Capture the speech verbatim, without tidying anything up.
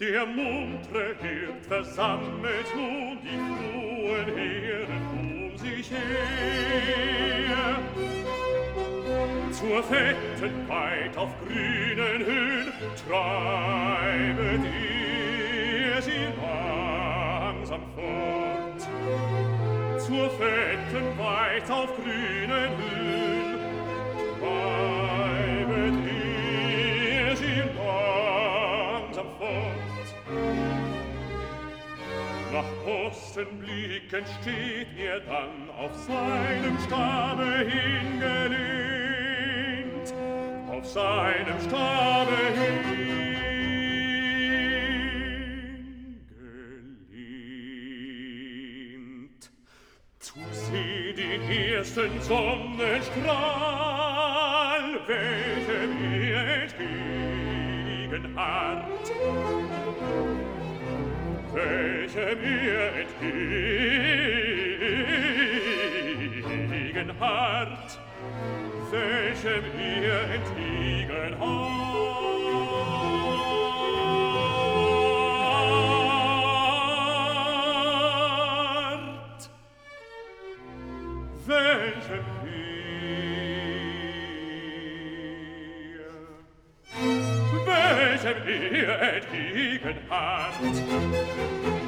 Der muntre Hirt versammelt nun die frohen Herren um sich her. Zur fetten Weid auf grünen Höhen treibet er sie langsam fort. Zur fetten Weid auf grünen Höhen treibet er sie langsam fort. Nach Osten blickend steht er dann auf seinem Stabe hingelehnt, auf seinem Stabe hingelehnt. Zu sehen den ersten Sonnenstrahl, welchem er entgegenharrt, welchem er entgegenharrt, welchem er entgegenharrt, welchem er, welchem er entgegenharrt.